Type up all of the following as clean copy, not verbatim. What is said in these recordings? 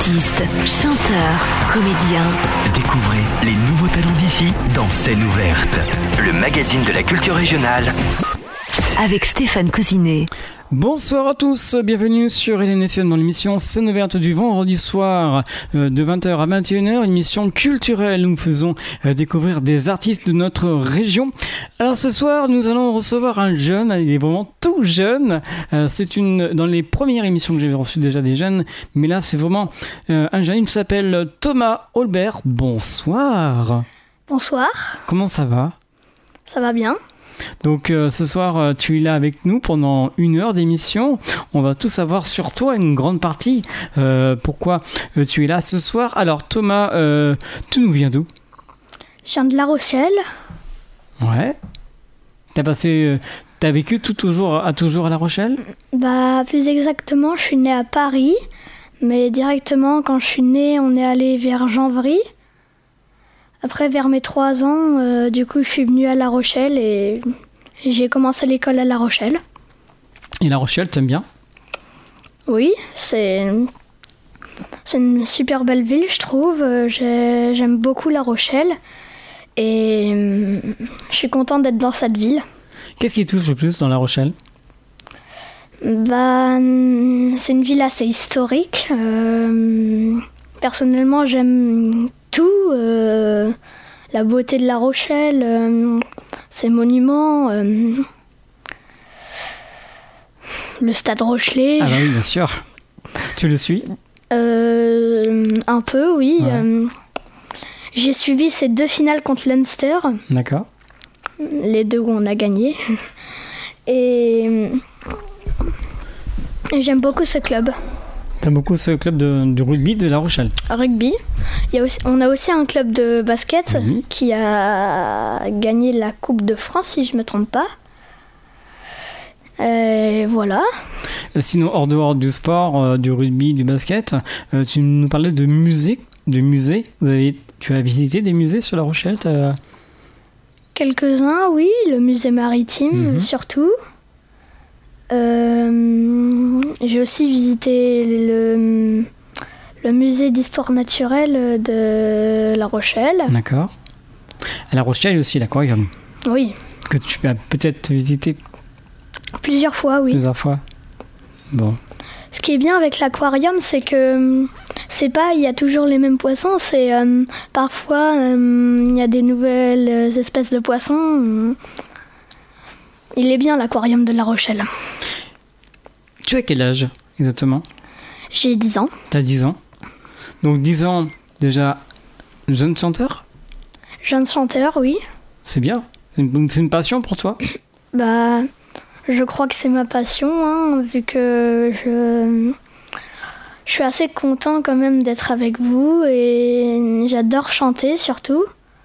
Artistes, chanteurs, comédiens. Découvrez les nouveaux talents d'ici dans Scène ouverte, le magazine de la culture régionale. Avec Stéphane Cousinet. Bonsoir à tous, bienvenue sur LNFM dans l'émission Scène ouverte du vendredi soir de 20h à 21h, une émission culturelle où nous faisons découvrir des artistes de notre région. Alors ce soir, nous allons recevoir un jeune, il est vraiment tout jeune, c'est dans les premières émissions que j'avais reçues déjà des jeunes, mais là c'est vraiment un jeune qui s'appelle Thomas Holbert. Bonsoir. Bonsoir. Comment ça va ? Ça va bien. Donc ce soir tu es là avec nous pendant 1 heure d'émission. On va tout savoir sur toi, une grande partie. Pourquoi tu es là ce soir. Alors Thomas, tu nous viens d'où ? Je viens de La Rochelle. Ouais. T'as vécu toujours à La Rochelle ? Bah plus exactement, je suis née à Paris. Mais directement quand je suis née, on est allé vers Janvry. Après, vers mes 3 ans, du coup, je suis venue à La Rochelle et j'ai commencé l'école à La Rochelle. Et La Rochelle, t'aimes bien ? Oui, c'est une super belle ville, je trouve. J'aime beaucoup La Rochelle et je suis contente d'être dans cette ville. Qu'est-ce qui touche le plus dans La Rochelle ? Bah, c'est une ville assez historique. Personnellement, j'aime tout, la beauté de La Rochelle, ses monuments, le stade Rochelet. Ah bah oui, bien sûr. Tu le suis ? Un peu, oui. Ouais. J'ai suivi ces 2 finales contre l'Unster. D'accord. Les 2 où on a gagné. Et j'aime beaucoup ce club. T'aimes beaucoup ce club de rugby de La Rochelle ? Rugby. On a aussi un club de basket qui a gagné la Coupe de France, si je ne me trompe pas. Voilà. Sinon, hors dehors du sport, du rugby, du basket, tu nous parlais de musées. Tu as visité des musées sur La Rochelle ? Quelques-uns, oui. Le musée maritime, surtout. J'ai aussi visité le musée d'histoire naturelle de La Rochelle. D'accord. À La Rochelle, il y a aussi l'aquarium. Oui. Que tu as peut-être visité plusieurs fois, oui. Plusieurs fois. Bon. Ce qui est bien avec l'aquarium, c'est que il y a toujours les mêmes poissons. C'est parfois il y a des nouvelles espèces de poissons. Il est bien l'aquarium de La Rochelle. Tu as quel âge exactement ? J'ai 10 ans. T'as 10 ans. Donc 10 ans, déjà, jeune chanteur ? Jeune chanteur, oui. C'est bien. C'est une passion pour toi ? Bah, je crois que c'est ma passion, vu que je suis assez content quand même d'être avec vous et j'adore chanter surtout.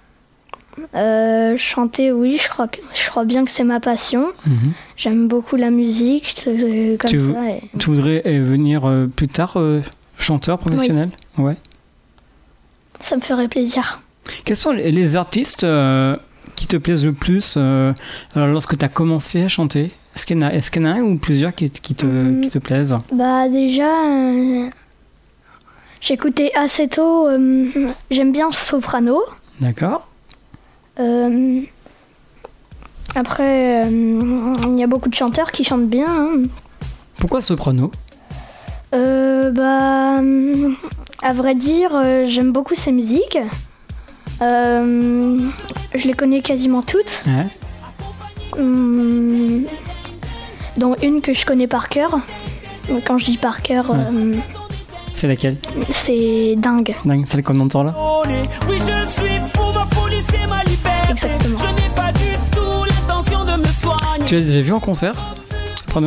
Chanter, oui, je crois bien que c'est ma passion. J'aime beaucoup la musique, tu voudrais venir plus tard chanteur professionnel ? Oui. Ouais. Ça me ferait plaisir. Quels sont les artistes qui te plaisent le plus lorsque tu as commencé à chanter ? Est-ce qu'il y en a un ou plusieurs qui te plaisent ? Bah déjà, j'écoutais assez tôt, j'aime bien Soprano. D'accord. Après, il y a beaucoup de chanteurs qui chantent bien. Pourquoi Soprano ? À vrai dire, j'aime beaucoup ses musiques. Je les connais quasiment toutes. Ouais. Dont une que je connais par cœur. Quand je dis par cœur... Ouais. C'est laquelle ? C'est Dingue. Dingue, celle qu'on entend là ? Oui, je suis fou, ma folie, c'est ma liberté. Exactement. Je n'ai pas du tout l'intention de me soigner. Tu l'as déjà vu en concert, Soprano ?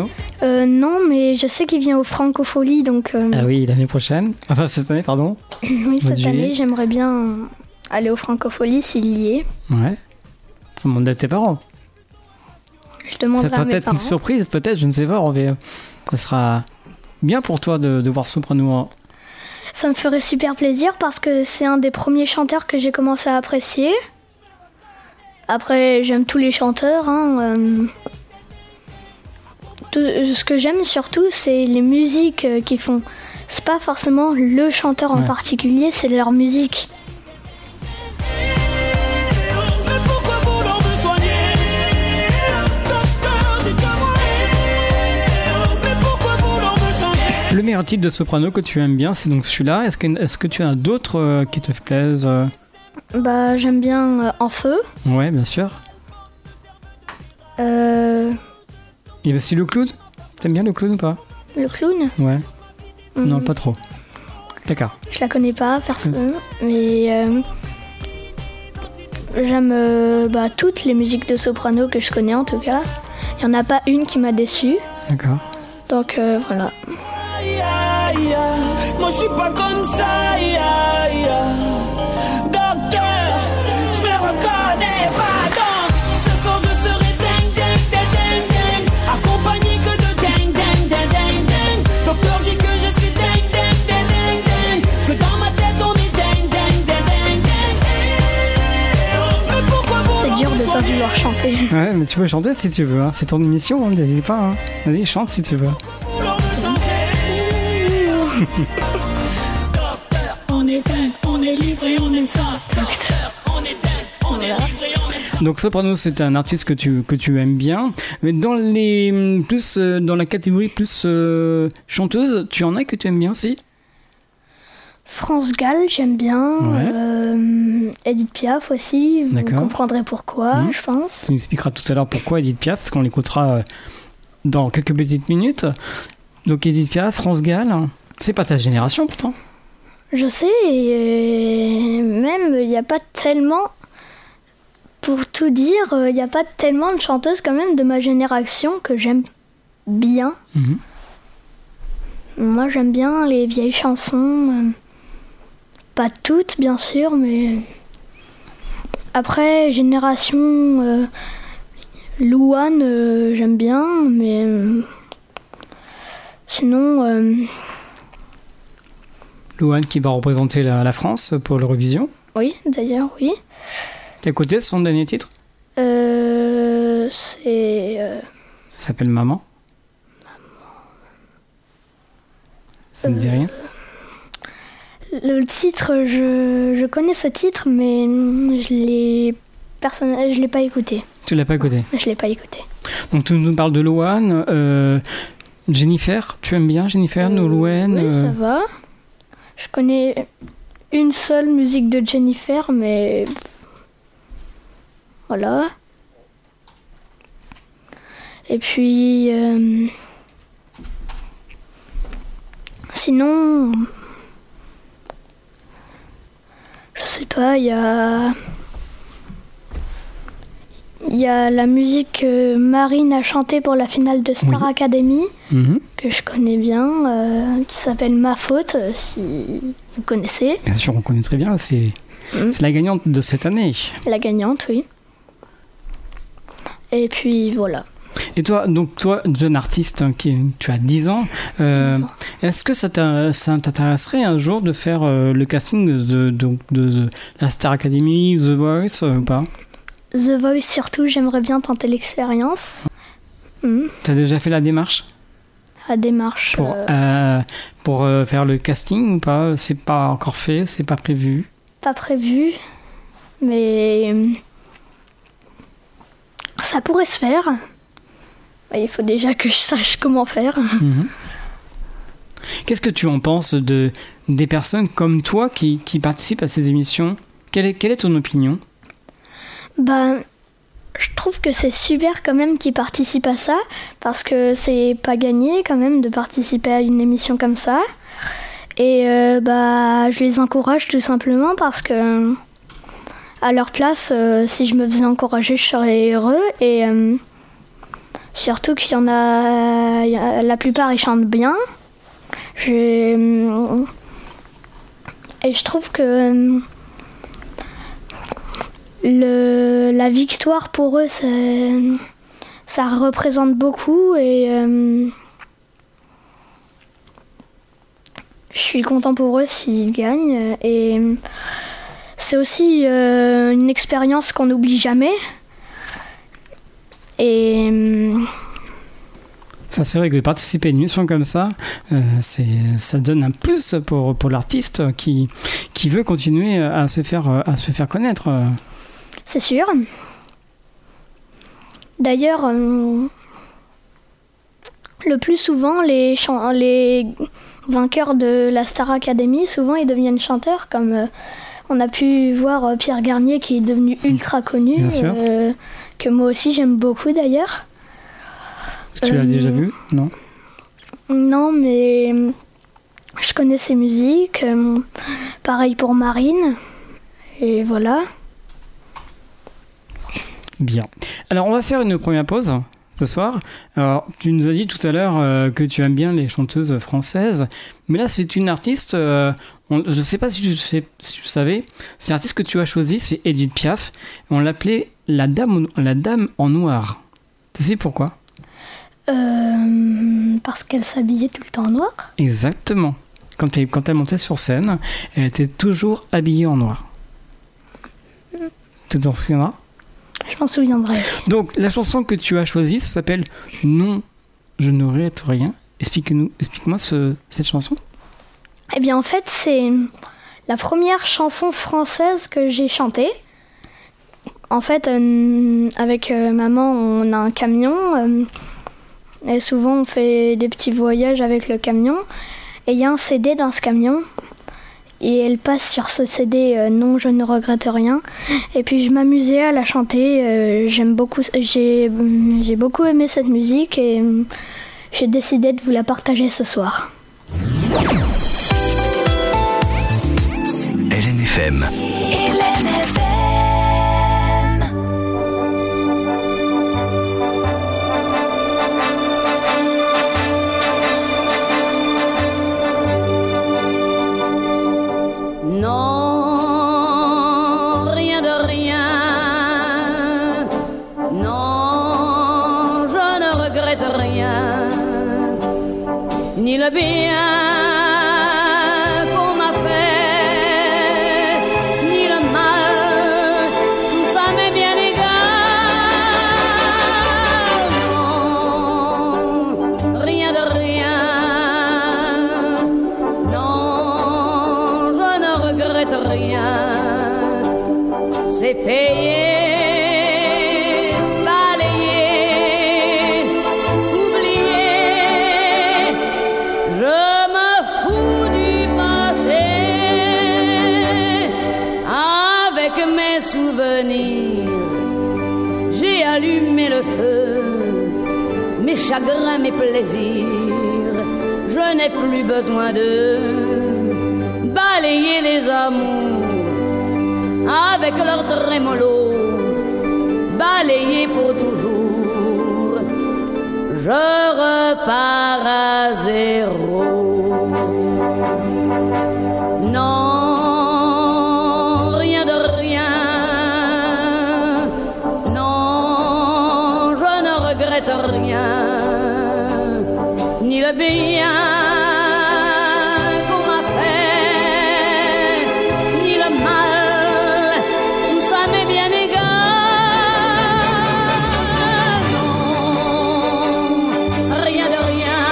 Non, mais je sais qu'il vient au Francofolie, donc... Ah oui, l'année prochaine. Enfin, cette année, pardon. Oui, cette année, j'aimerais bien aller au Francofolie s'il y est. Ouais. Faut demander à tes parents. Je demanderai à mes parents. Ça sera peut-être une surprise, peut-être, je ne sais pas. Ça sera bien pour toi de voir Soprano. Ça me ferait super plaisir parce que c'est un des premiers chanteurs que j'ai commencé à apprécier. Après, j'aime tous les chanteurs. Ce que j'aime surtout, c'est les musiques qu'ils font. c'est pas forcément le chanteur en particulier, c'est leur musique. Mais pourquoi vouloir me soigner? Docteur, dites-moi. Mais pourquoi vouloir me changer? Le meilleur titre de soprano que tu aimes bien, c'est donc celui-là. Est-ce que tu as d'autres qui te plaisent Bah, j'aime bien En Feu. Ouais, bien sûr. Il y a aussi le clown. T'aimes bien le clown ou pas? Le clown. Ouais. Non, pas trop. D'accord. Je la connais pas, personne. Mais j'aime toutes les musiques de soprano que je connais en tout cas. Il n'y en a pas une qui m'a déçue. D'accord. Donc voilà. Aïe, aïe, aïe. Moi je suis pas comme ça. Aïe, aïe, aïe. Docteur, je me reconnais pas. Donc ce soir je serai ding ding ding ding ding, accompagné que de ding ding ding ding ding. Docteur dit que je suis ding ding ding ding ding, que dans ma tête on est ding ding ding ding ding. Mais pourquoi C'est dur de pas vouloir chanter. Ouais, mais tu peux chanter si tu veux. Hein. C'est ton émission, hein. N'hésite pas. Hein. Vas-y, chante si tu veux. Docteur, on est dingue, on est livré, on aime ça. Docteur, on est dingue, on est livré, on aime ça. Donc soprano, c'est un artiste que tu aimes bien, mais dans la catégorie plus chanteuse, tu en as que tu aimes bien aussi? France Gall, j'aime bien. Ouais. Edith Piaf aussi. Vous D'accord. comprendrez pourquoi, je pense. Tu nous expliqueras tout à l'heure pourquoi Edith Piaf, parce qu'on l'écoutera dans quelques petites minutes. Donc Edith Piaf, France Gall, c'est pas ta génération pourtant. Je sais, et même il n'y a pas tellement, pour tout dire, il n'y a pas tellement de chanteuses quand même de ma génération que j'aime bien. Mhm. Moi j'aime bien les vieilles chansons, pas toutes bien sûr, mais après génération Louane, j'aime bien, mais sinon... Louane qui va représenter la France pour l'Eurovision. Oui, d'ailleurs, oui. T'as écouté son dernier titre? C'est... Ça s'appelle Maman. Ça ne dit rien? Le titre, je connais ce titre, mais je l'ai pas écouté. Tu l'as pas écouté? Je l'ai pas écouté. Donc tu nous parles de Louane. Jennifer, tu aimes bien Jennifer, Louane? Oui, ça va. Je connais une seule musique de Jennifer, mais voilà. Et puis sinon, je sais pas, il y a la musique que Marine a chantée pour la finale de Star Academy, que je connais bien, qui s'appelle Ma Faute, si vous connaissez. Bien sûr, on connaît très bien, c'est la gagnante de cette année. La gagnante, oui. Et puis voilà. Et toi, jeune artiste, hein, tu as 10 ans, 10 ans. Est-ce que ça t'intéresserait un jour de faire le casting de la Star Academy, The Voice ou pas? The Voice surtout, j'aimerais bien tenter l'expérience. T'as déjà fait la démarche? La démarche pour faire le casting ou pas? C'est pas encore fait, c'est pas prévu? Pas prévu, mais ça pourrait se faire. Il faut déjà que je sache comment faire. Qu'est-ce que tu en penses des personnes comme toi qui participent à ces émissions? Quelle est ton opinion? Je trouve que c'est super quand même qu'ils participent à ça, parce que c'est pas gagné quand même de participer à une émission comme ça. Et je les encourage tout simplement parce que à leur place, si je me faisais encourager, je serais heureux. Et surtout qu'il y en a, la plupart ils chantent bien. Et je trouve que la victoire pour eux, ça représente beaucoup et je suis content pour eux s'ils gagnent. Et c'est aussi une expérience qu'on n'oublie jamais. Et Ça, c'est vrai que participer à une émission comme ça, ça donne un plus pour l'artiste qui veut continuer à se faire connaître. C'est sûr. D'ailleurs, le plus souvent, les vainqueurs de la Star Academy, souvent ils deviennent chanteurs, comme on a pu voir Pierre Garnier qui est devenu ultra connu, que moi aussi j'aime beaucoup d'ailleurs. Tu l'as déjà vu, non? Non, mais je connais ses musiques. Pareil pour Marine. Et voilà. Bien. Alors, on va faire une première pause ce soir. Alors, tu nous as dit tout à l'heure que tu aimes bien les chanteuses françaises. Mais là, c'est une artiste... je ne sais pas si tu savais. C'est l'artiste que tu as choisi, c'est Edith Piaf. On l'appelait la dame en noir. Tu sais pourquoi? Parce qu'elle s'habillait tout le temps en noir. Exactement. Quand elle montait sur scène, elle était toujours habillée en noir. Tu t'en souviendras? Je m'en souviendrai. Donc, la chanson que tu as choisie, ça s'appelle « Non, je ne regrette rien ». Explique-moi cette chanson. Eh bien, en fait, c'est la première chanson française que j'ai chantée. En fait, avec maman, on a un camion. Et souvent, on fait des petits voyages avec le camion. Et il y a un CD dans ce camion. Et elle passe sur ce CD Non, je ne regrette rien. Et puis, je m'amusais à la chanter. J'ai beaucoup aimé cette musique. Et j'ai décidé de vous la partager ce soir. LNFM. Non, rien de rien. Non, je ne regrette rien. Ni le bien qu'on m'a fait, ni le mal, tout ça m'est bien égal. Non, rien de rien. Non, je ne regrette rien. C'est payé. J'ai allumé le feu, mes chagrins, mes plaisirs. Je n'ai plus besoin de balayer les amours avec leur trémolo, balayer pour toujours. Je repars à zéro. Non. Rien, ni le bien qu'on m'a fait, ni le mal, tout ça m'est bien égal. Non, rien de rien.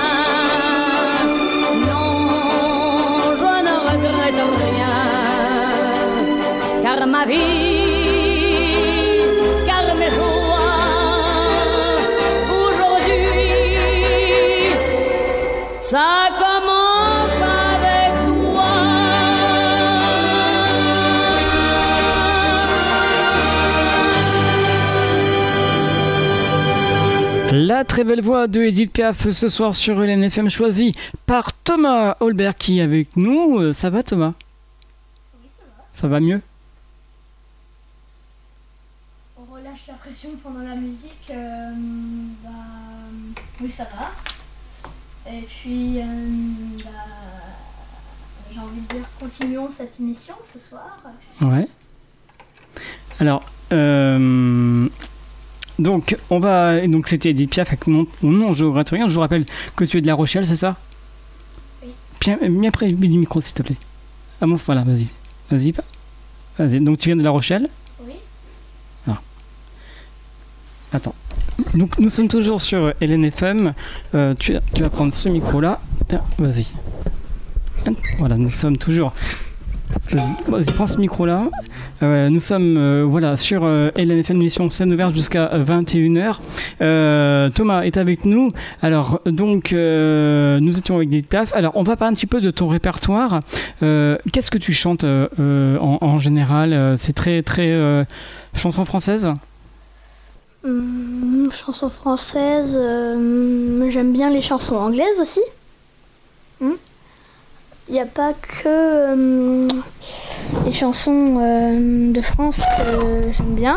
Non, je ne regrette rien, car ma vie, ça commence avec toi. La très belle voix de Edith Piaf ce soir sur LNFM, choisie par Thomas Holbert qui est avec nous. Ça va, Thomas? Oui, ça va. Ça va mieux? On relâche la pression pendant la musique. Oui, ça va. Et puis, j'ai envie de dire, continuons cette émission ce soir. Ouais. Alors, donc c'était Edith Piaf avec Non, je regrette rien. Je vous rappelle que tu es de La Rochelle, c'est ça? Oui. Bien près du micro, s'il te plaît. Ah bon, voilà, vas-y. Vas-y. Donc, tu viens de La Rochelle? Oui. Ah. Attends, Donc nous sommes toujours sur LNFM. Tu vas prendre ce micro-là. Tiens, vas-y. Voilà, nous sommes toujours... Vas-y, prends ce micro-là. Nous sommes sur LNFM, émission scène ouverte jusqu'à 21h. Thomas est avec nous. Alors, donc, nous étions avec Edith Piaf. Alors, on va parler un petit peu de ton répertoire. Qu'est-ce que tu chantes en général? C'est très, très chanson française? Chansons françaises, j'aime bien les chansons anglaises aussi. Il n'y a pas que les chansons de France que j'aime bien.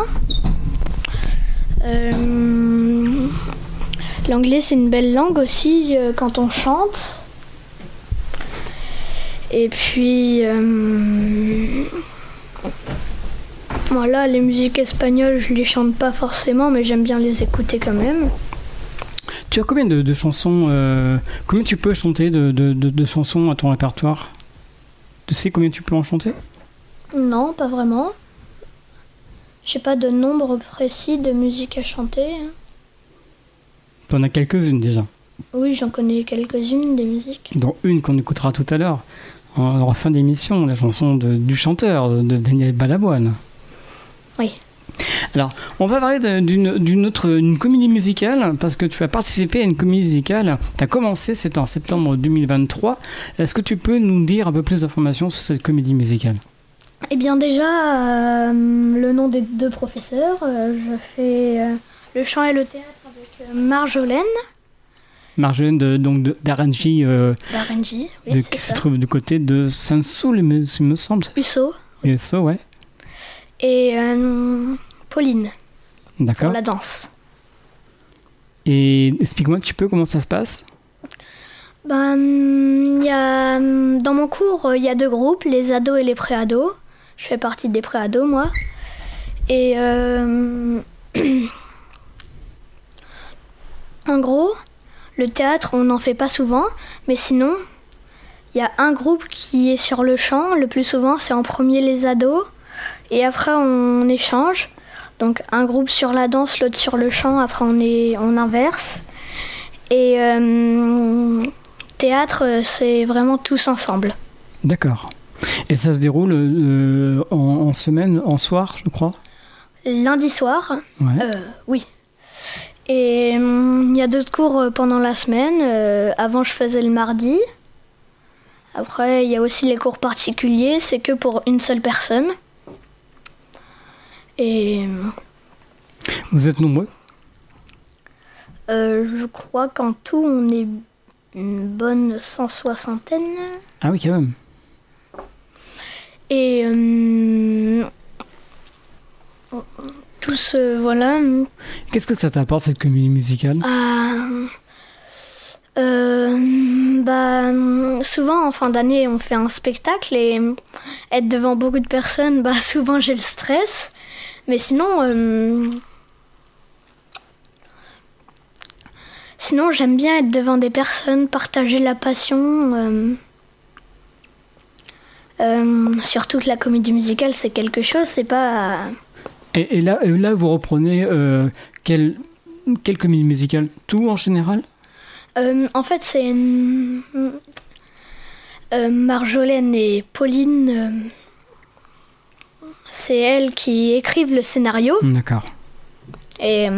L'anglais, c'est une belle langue aussi quand on chante. Et puis, voilà, les musiques espagnoles, je les chante pas forcément, mais j'aime bien les écouter quand même. Tu as combien de chansons combien tu peux chanter de chansons à ton répertoire? Tu sais combien tu peux en chanter? Non, pas vraiment. J'ai pas de nombre précis de musique à chanter. T'en as quelques-unes déjà? Oui, j'en connais quelques-unes des musiques. Dont une qu'on écoutera tout à l'heure, en fin d'émission, la chanson du chanteur, de Daniel Balavoine. Oui. Alors, on va parler d'une comédie musicale, parce que tu as participé à une comédie musicale. Tu as commencé, c'était en septembre 2023. Est-ce que tu peux nous dire un peu plus d'informations sur cette comédie musicale? Eh bien déjà, le nom des deux professeurs, je fais le chant et le théâtre avec Marjolaine. Marjolaine d'Arenji, d'Arenji, oui, qui se trouve du côté de Saint-Saul, il me semble. Usso. Usso, ouais. Et Pauline. D'accord. Pour la danse. Et explique-moi un petit peu comment ça se passe. Dans mon cours, il y a deux groupes, les ados et les pré-ados. Je fais partie des pré-ados, moi. Et en gros, le théâtre, on n'en fait pas souvent, mais sinon, il y a un groupe qui est sur le chant. Le plus souvent, c'est en premier les ados, et après, on échange. Donc, un groupe sur la danse, l'autre sur le chant, après, on inverse. Et théâtre, c'est vraiment tous ensemble. D'accord. Et ça se déroule en semaine, en soir, je crois? Lundi soir. Ouais. Oui. Et il y a d'autres cours pendant la semaine. Avant, je faisais le mardi. Après, il y a aussi les cours particuliers. C'est que pour une seule personne. Et... Vous êtes nombreux? Je crois qu'en tout, on est une bonne 160aine. Ah oui, quand même. Et tous, voilà. Qu'est-ce que ça t'apporte, cette comédie musicale? Souvent, en fin d'année, on fait un spectacle et être devant beaucoup de personnes, souvent, j'ai le stress. Mais sinon... Sinon, j'aime bien être devant des personnes, partager la passion. Surtout que la comédie musicale, c'est quelque chose, c'est pas... Et là, vous reprenez quelle comédie musicale? Tout en général? En fait, c'est Marjolaine et Pauline. C'est elles qui écrivent le scénario. D'accord. Et...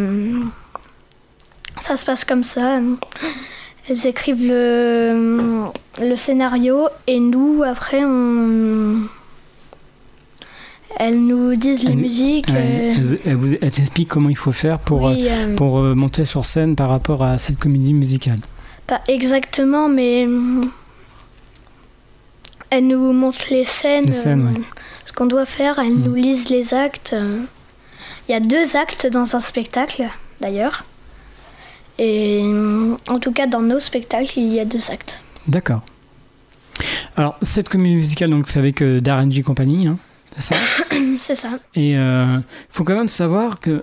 ça se passe comme ça. Elles écrivent le scénario et nous, après, elles nous disent les musiques. Elles t'expliquent comment il faut faire pour monter sur scène par rapport à cette comédie musicale. Pas exactement, mais elles nous montrent les scènes, ce qu'on doit faire. Elles nous lisent les actes. Il y a 2 actes dans un spectacle, d'ailleurs. Et en tout cas, dans nos spectacles, il y a 2 actes. D'accord. Alors, cette comédie musicale, donc, c'est avec d'Arenji Compagnie, hein, c'est ça? C'est ça. Et il faut quand même savoir que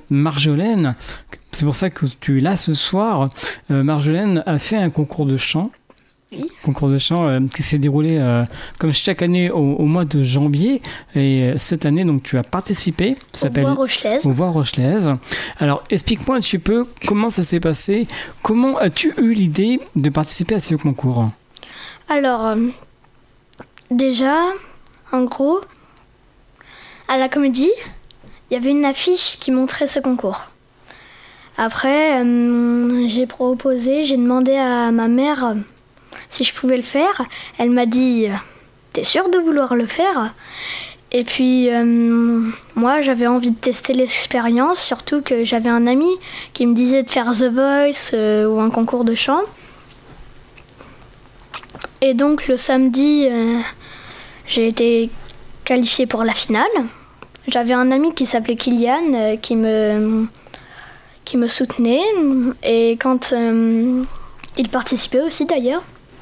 Oui. Concours de chant qui s'est déroulé comme chaque année au mois de janvier. Et cette année, donc, tu as participé. Ça s'appelle Voix Rochelaise. Aux Voix Rochelaise. Alors, explique-moi un petit peu comment ça s'est passé. Comment as-tu eu l'idée de participer à ce concours ? Alors, déjà, en gros, à la Comédie, il y avait une affiche qui montrait ce concours. Après, j'ai demandé à ma mère si je pouvais le faire. Elle m'a dit « T'es sûre de vouloir le faire ?» Et puis, moi, j'avais envie de tester l'expérience, surtout que j'avais un ami qui me disait de faire The Voice ou un concours de chant. Et donc, le samedi, j'ai été qualifiée pour la finale. J'avais un ami qui s'appelait Kylian qui me soutenait. Et quand il participait aussi d'ailleurs.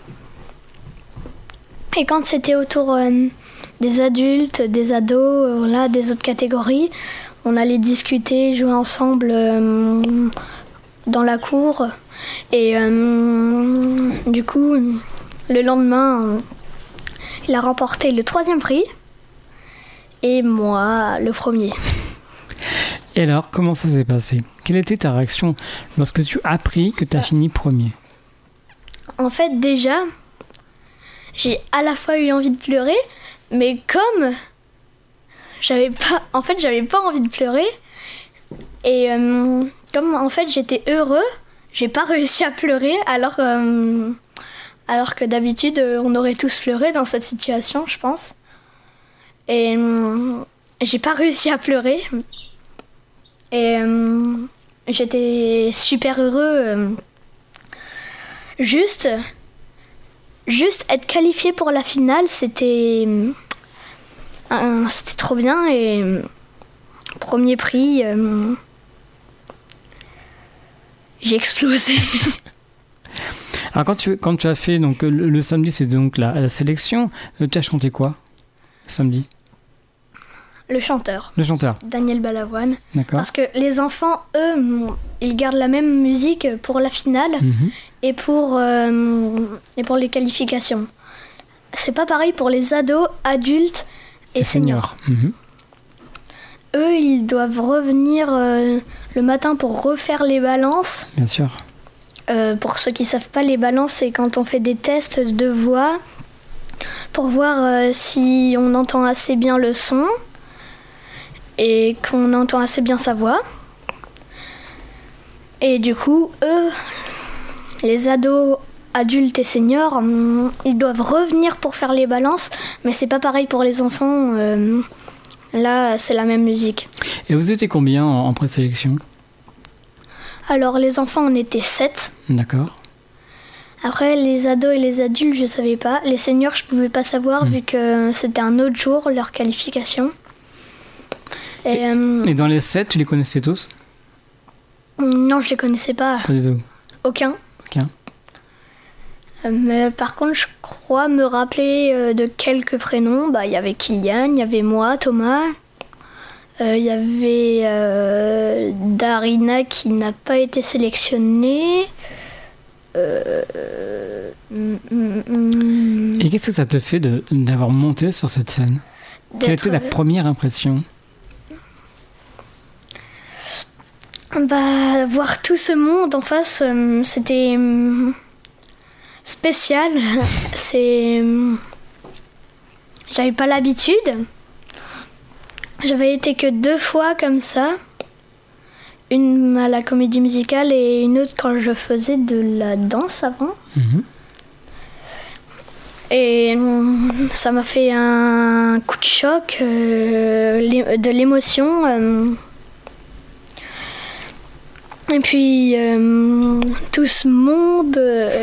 Et quand c'était autour des adultes, des ados, des autres catégories, on allait discuter, jouer ensemble dans la cour. Et du coup, le lendemain, il a remporté le 3e prix. Et moi, le 1er. Et alors, comment ça s'est passé ? Quelle était ta réaction lorsque tu as appris que tu as fini 1er ? En fait, déjà, j'ai à la fois eu envie de pleurer, mais comme j'avais pas envie de pleurer, et comme en fait j'étais heureux, j'ai pas réussi à pleurer, alors que d'habitude on aurait tous pleuré dans cette situation, je pense. Et j'ai pas réussi à pleurer. Et j'étais super heureux. Juste être qualifié pour la finale, c'était trop bien. Et 1er prix, j'ai explosé. Alors quand tu as fait donc le samedi, c'est donc la sélection. Tu as chanté quoi samedi ? Le chanteur. Daniel Balavoine. D'accord. Parce que les enfants, eux, ils gardent la même musique pour la finale et pour les qualifications. C'est pas pareil pour les ados, adultes et seniors. Eux, ils doivent revenir le matin pour refaire les balances. Bien sûr. Pour ceux qui savent pas, les balances, c'est quand on fait des tests de voix pour voir si on entend assez bien le son et qu'on entend assez bien sa voix. Et du coup, eux, les ados, adultes et seniors, ils doivent revenir pour faire les balances, mais c'est pas pareil pour les enfants. Là, c'est la même musique. Et vous étiez combien en présélection ? Alors, les enfants, on était 7. D'accord. Après, les ados et les adultes, je savais pas. Les seniors, je pouvais pas savoir vu que c'était un autre jour, leur qualification. Et dans les 7, tu les connaissais tous ? Non, je les connaissais pas. Pas du tout. Aucun. Mais par contre, je crois me rappeler de quelques prénoms. Il y avait Kylian, il y avait moi, Thomas. Il y avait Darina qui n'a pas été sélectionnée. Et qu'est-ce que ça te fait d'avoir monté sur cette scène ? Quelle était la première impression ? Voir tout ce monde en face, c'était spécial. J'avais pas l'habitude. J'avais été que 2 fois comme ça. Une à la Comédie Musicale et une autre quand je faisais de la danse avant. Et ça m'a fait un coup de choc, de l'émotion. Et puis, tout ce monde,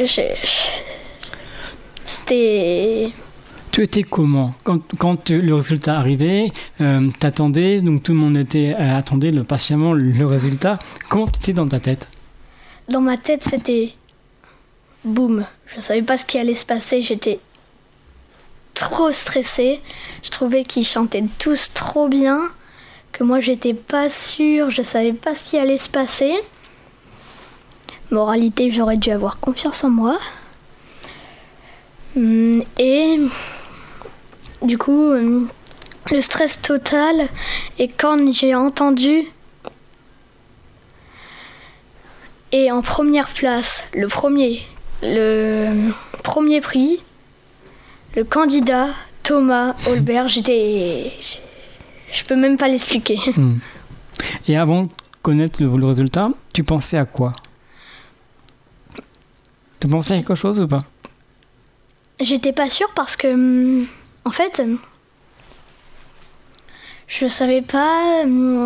c'était... Tu étais comment ? Quand le résultat arrivait, t'attendais, donc tout le monde attendait patiemment le résultat. Comment tu étais dans ta tête ? Dans ma tête, c'était... boum. Je savais pas ce qui allait se passer, j'étais trop stressée. Je trouvais qu'ils chantaient tous trop bien, que moi j'étais pas sûre, je savais pas ce qui allait se passer. Moralité, j'aurais dû avoir confiance en moi. Et du coup, le stress total. Et quand j'ai entendu, et en première place, le premier prix, le candidat Thomas Holbert, je peux même pas l'expliquer. Et avant de connaître le résultat, tu pensais à quoi? Tu pensais à quelque chose ou pas? J'étais pas sûre parce que, en fait, je savais pas.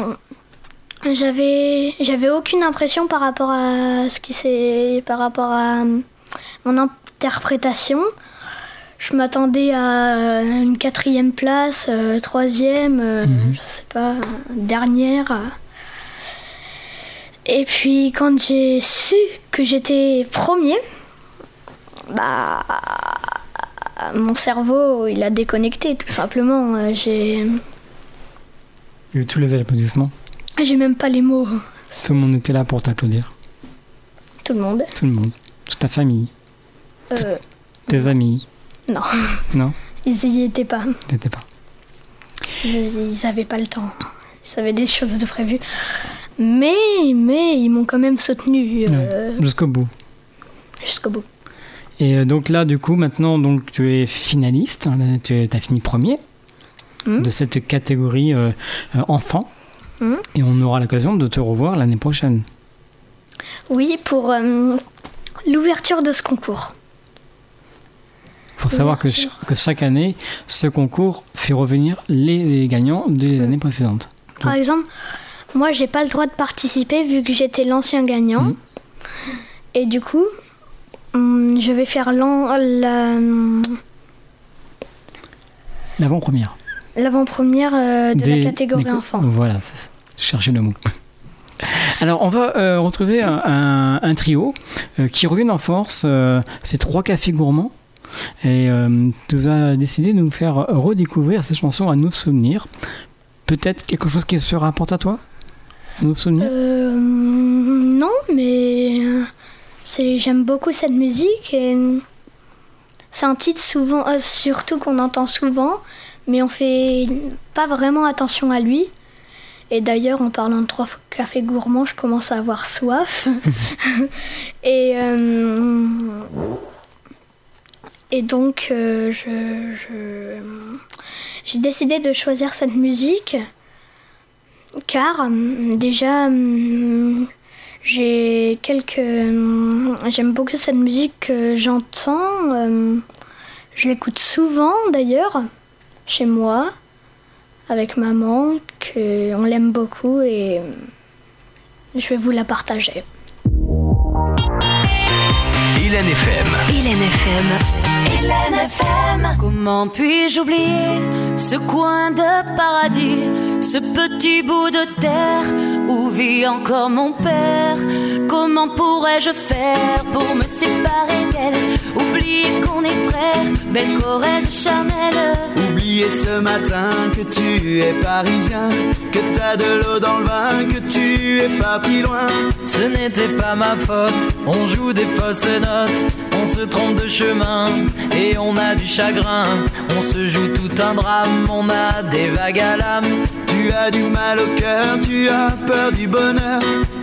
J'avais aucune impression par rapport à par rapport à mon interprétation. Je m'attendais à une 4e place, 3e, je sais pas, dernière. Et puis quand j'ai su que j'étais premier, mon cerveau il a déconnecté tout simplement. Il y a eu tous les applaudissements. J'ai même pas les mots. Tout le monde était là pour t'applaudir. Tout le monde. Tout le monde. Toute ta famille. Tes amis. Non. Non? Ils y étaient pas. Ils étaient pas. Ils avaient pas le temps. Ils avaient des choses de prévues. Mais ils m'ont quand même soutenu. Jusqu'au bout. Jusqu'au bout. Et donc là, du coup, maintenant, donc, tu es finaliste. Hein, tu as fini premier de cette catégorie enfant. Et on aura l'occasion de te revoir l'année prochaine. Oui, pour l'ouverture de ce concours. Il faut savoir que chaque année, ce concours fait revenir les gagnants des années précédentes. Par exemple, moi, j'ai pas le droit de participer vu que j'étais l'ancien gagnant. Et du coup, je vais faire l'avant-première. L'avant-première de la catégorie enfant. Voilà, cherchez le mot. Alors, on va retrouver un trio qui revient en force. C'est 3 cafés gourmands. Et tu as décidé de nous faire redécouvrir ces chansons à nos souvenirs. Peut-être quelque chose qui se rapporte à toi, à nos souvenirs? Non, mais j'aime beaucoup cette musique. Et c'est un titre surtout qu'on entend souvent. Mais on fait pas vraiment attention à lui. Et d'ailleurs, en parlant de 3 cafés gourmands, je commence à avoir soif. Et donc, j'ai décidé de choisir cette musique car déjà, j'aime beaucoup cette musique que j'entends. Je l'écoute souvent d'ailleurs. Chez moi, avec maman, on l'aime beaucoup et je vais vous la partager. Hélène FM. Hélène FM. Hélène FM. Comment puis-je oublier ce coin de paradis, ce petit bout de terre où vit encore mon père? Comment pourrais-je faire pour me séparer d'elle? Oublier qu'on est frères, belle Corrèze charnelle. Oublier ce matin que tu es parisien, que t'as de l'eau dans le vin, que tu es parti loin. Ce n'était pas ma faute, on joue des fausses notes, on se trompe de chemin et on a du chagrin. On se joue tout un drame, on a des vagues à l'âme. Tu as du mal au cœur, tu as peur du bonheur.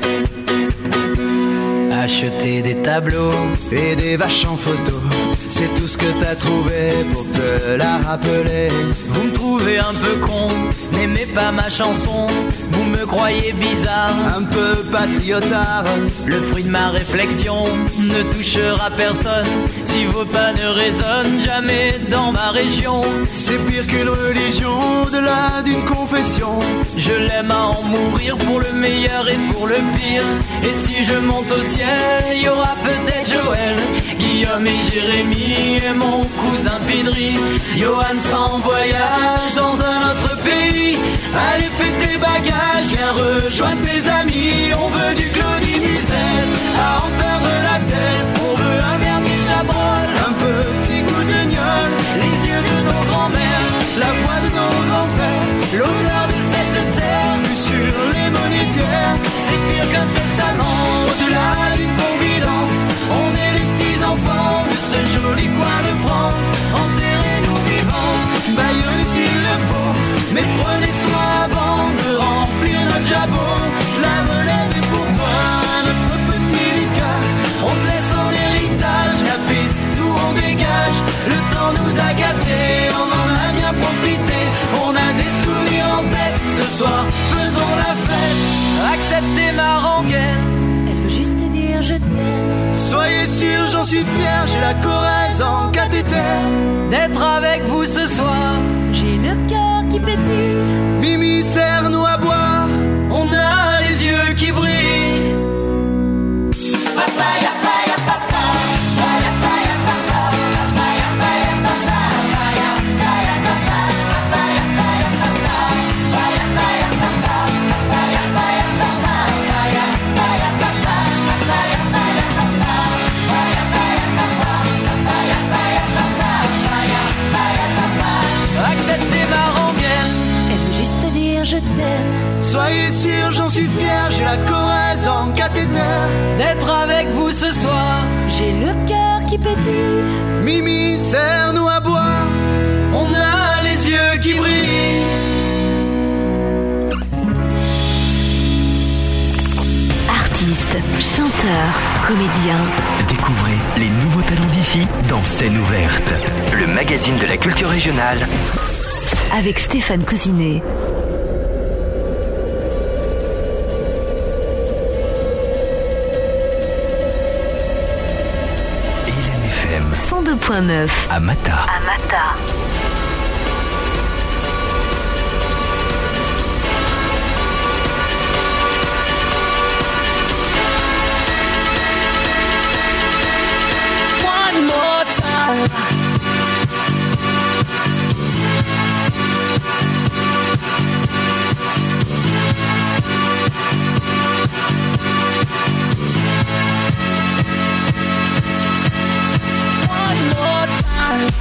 Acheter des tableaux et des vaches en photo, c'est tout ce que t'as trouvé pour te la rappeler. Vous me trouvez un peu con, n'aimez pas ma chanson. Vous me croyez bizarre, un peu patriotard. Le fruit de ma réflexion ne touchera personne si vos pas ne résonnent jamais dans ma région. C'est pire qu'une religion, au-delà d'une confession. Je l'aime à en mourir pour le meilleur et pour le pire. Et si je monte au ciel, il y aura peut-être Joël, Guillaume et Jérémy et mon cousin Pidri. Johan sera en voyage dans un autre pays. Allez, fais tes bagages, viens rejoindre tes amis. On veut du Claudie Musette, à en perdre la tête. On veut un dernier chabrol, un petit goût de gnôle, les yeux de nos grands-mères, la voix de nos grands-pères, l'odeur de cette terre, vue sur les monétaires. C'est pire qu'un testament, au-delà d'une confidence. On est les petits enfants de ce joli coin de France. accepter ma rengaine. Elle veut juste dire je t'aime. Soyez sûr, j'en suis fier, j'ai la Corrèze en cathéter. D'être avec vous ce soir, j'ai le cœur qui pétille. Mimi, serre-nous à boire, on a les yeux qui brillent. Papaya, papaya, papaya, papaya, papaya, papaya, papaya, papaya, papaya, papaya, papaya, papaya, papaya, papaya, papaya, papaya, papaya, papaya, accepter ma rengaine. Elle veut juste dire je t'aime. Soyez sûr, j'en suis fier, j'ai la Corrèze en cathéter. D'être avec vous ce soir, j'ai le cœur qui pétille. Mimi, serre-nous à boire, on a les yeux qui brillent. Artistes, chanteurs, comédiens. Découvrez les nouveaux talents d'ici dans Scène ouverte, le magazine de la culture régionale. Avec Stéphane Cousinet. Hélène FM 102.9 à Mata. One more time. One more time.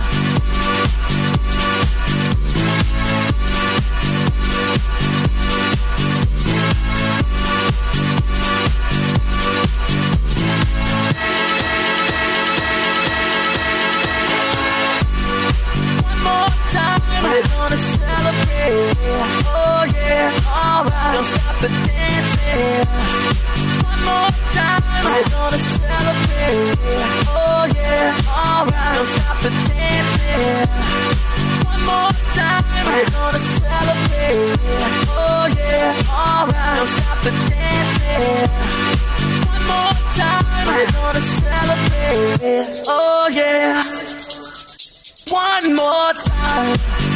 One more time. We're gonna celebrate. Oh yeah, alright. Don't stop the dancing. One more time. We're gonna celebrate. Oh yeah, alright. Don't stop the dancing. One more time. We're gonna celebrate. Oh yeah, alright. Don't stop the dancing. One more time. We're gonna celebrate. Oh yeah. One more time.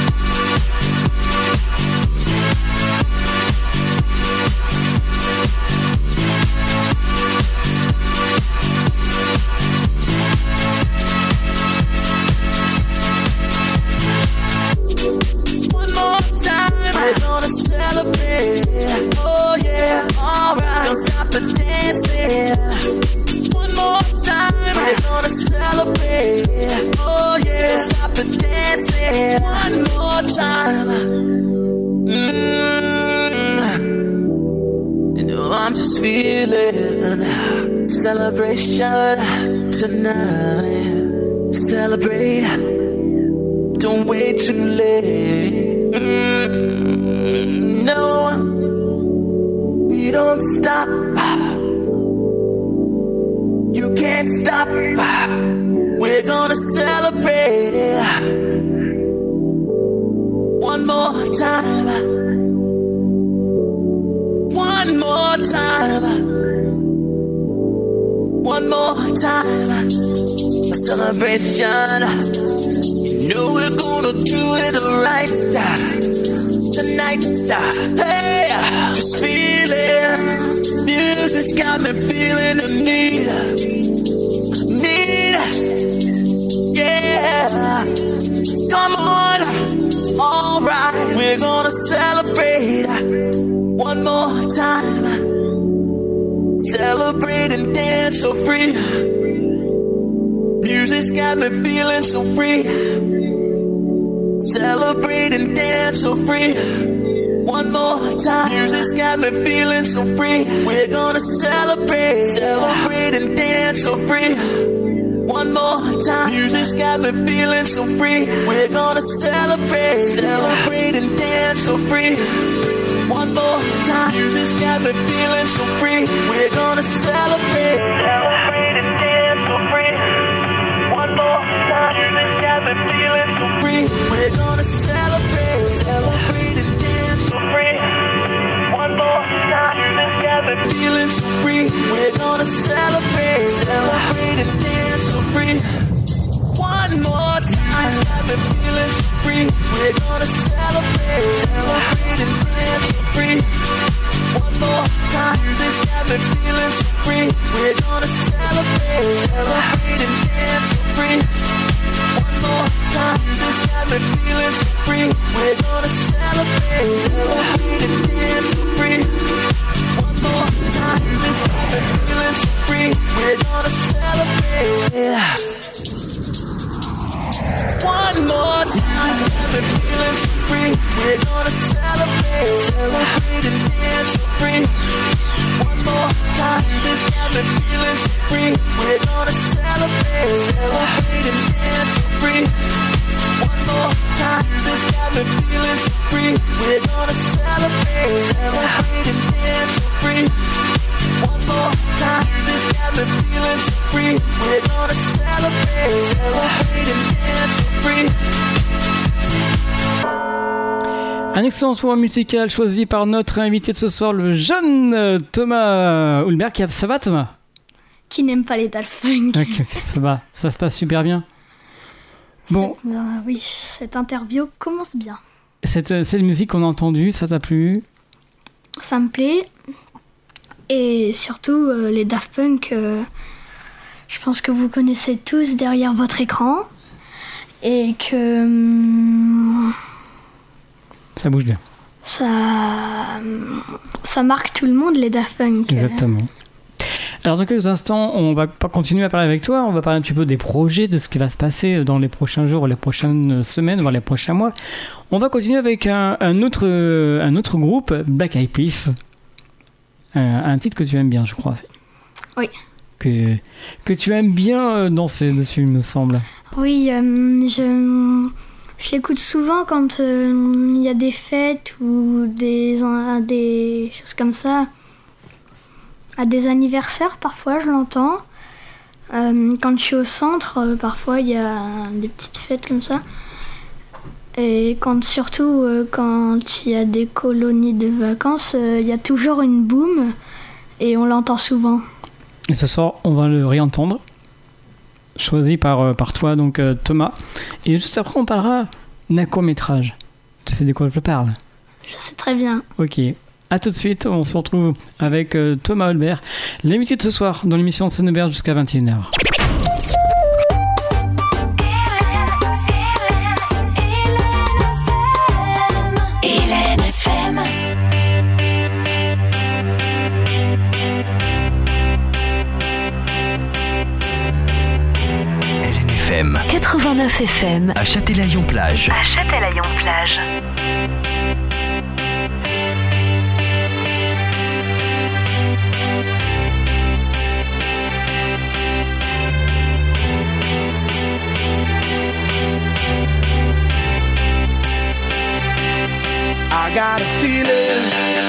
One more time. We're gonna celebrate. Oh yeah, alright. Don't stop the dancing. One more time. We're gonna celebrate. Oh yeah, don't stop the dancing. One more time. You know I'm just feeling celebration tonight. Celebrate. Don't wait too late. No, we don't stop. You can't stop. We're gonna celebrate. One more time. One more time. One more time. A celebration. You know we're gonna do it right tonight. Hey, just feel it. Music's got me feeling the need. Yeah. Come on. Alright, we're gonna celebrate one more time. Celebrate and dance so free. Music's got me feeling so free. Celebrate and dance so free. One more time. Music's got me feeling so free. We're gonna celebrate. Celebrate and dance so free. One more time. Music's got me feeling so free. We're gonna celebrate. Celebrate and dance so free. One more time. Music's got me feeling so free. We're gonna celebrate. Celebrate and dance so free. One more time. Music's got me feeling so free. We're gonna celebrate. Celebrate and dance so free. One more time. Music's got me so free. We're gonna celebrate, celebrate and dance so free. One more time, this got me feeling so free. We're gonna celebrate, celebrate and dance so free. One more time, this got me feeling so free. We're gonna celebrate, celebrate and dance so free. One more time, this got me feeling so free. We're gonna celebrate. One more time, this got me feeling so free. We're gonna celebrate, celebrate and dance so free. One more time, this got me feeling so free. We're gonna celebrate, celebrate and dance so free. One more time, this got me feeling so free. We're gonna celebrate, celebrate and dance so free. One more time, this got me feeling so free. We're gonna celebrate, celebrate and dance so free. Un excellent choix musical choisi par notre invité de ce soir, le jeune Thomas Hulbert. Ça va, Thomas? Qui n'aime pas les Daft Punk? Ok, ça va, ça se passe super bien. Bon. Oui, cette interview commence bien. Cette musique qu'on a entendue, ça t'a plu? Ça me plaît. Et surtout, les Daft Punk, je pense que vous connaissez tous derrière votre écran. Et que... ça bouge bien. Ça marque tout le monde, les Daft Punk. Exactement. Alors dans quelques instants, on va pas continuer à parler avec toi, on va parler un petit peu des projets, de ce qui va se passer dans les prochains jours, les prochaines semaines, voire les prochains mois. On va continuer avec un autre groupe, Black Eyed Peas. Un titre que tu aimes bien, je crois. Oui. Que tu aimes bien danser dessus, il me semble. Oui, je l'écoute souvent quand il y a des fêtes ou des choses comme ça. À des anniversaires, parfois, je l'entends. Quand je suis au centre, parfois, il y a des petites fêtes comme ça. Et surtout, quand il y a des colonies de vacances, il y a toujours une boom et on l'entend souvent. Et ce soir, on va le réentendre. Choisi par toi, donc Thomas. Et juste après, on parlera d'un court-métrage. Tu sais de quoi je parle? Je sais très bien. Ok. A tout de suite, on se retrouve avec Thomas Hulbert, l'invité de ce soir dans l'émission Scène Ouverte jusqu'à 21h. LNFM 89 FM à Châtelaillon-Plage. À Châtelaillon-Plage. I got a feeling